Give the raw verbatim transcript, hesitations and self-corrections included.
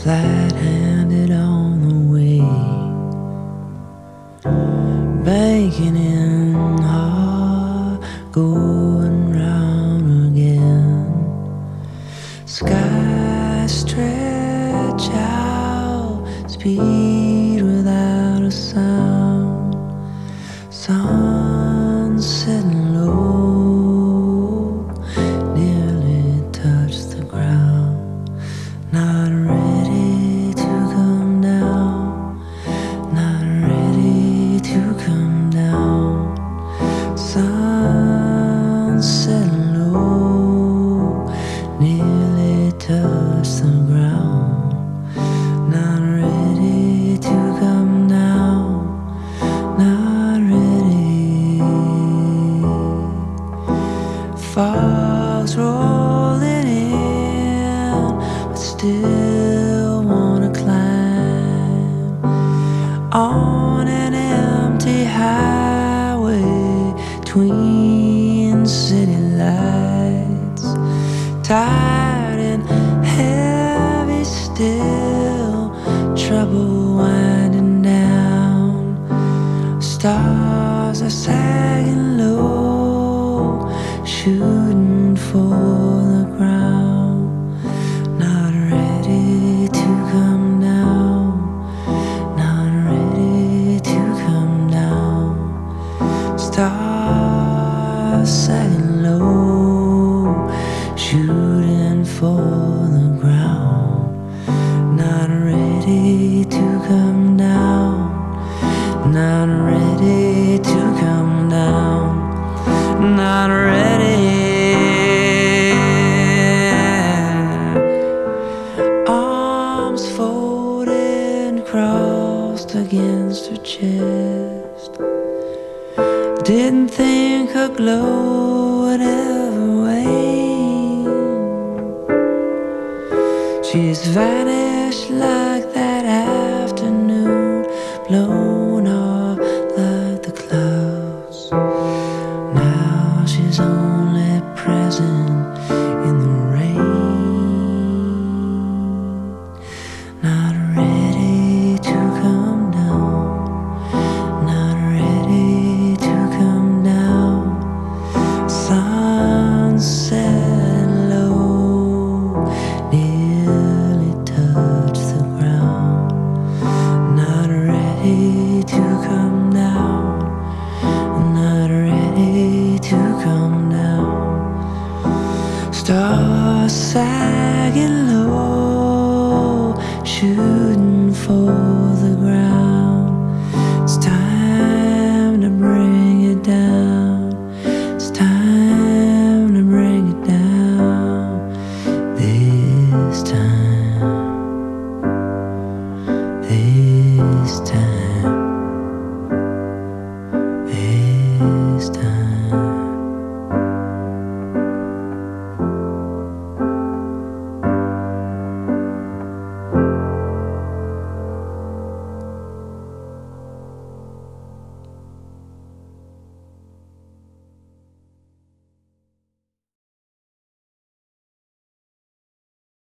flat-handed on the way, banking in hard, going round again. Sky stretch out, speed without a sound. Sun setting low, nearly touched the ground. Not ready to come down, not ready to come down. Sun setting low, nearly touched the ground. Not ready to come down, not ready. Fog's rolling in, but still wanna climb on an empty highway between city lights. Tired and heavy still, trouble winding down. Stars are sagging low, shooting for the ground. Not ready to come down, not ready to come down. Stars sagging low, shooting for the ground. Not ready to come down, not ready to come down, not ready. Arms folded, crossed against her chest. Didn't think her glow would ever wane. She's vanished like that afternoon, blown off like the clouds. Now she's only present in the rain. Not ready to come down, not ready to come down. Sunset low, nearly touched the ground. Not ready to come down, not ready to come down. Stars sagging low, shooting for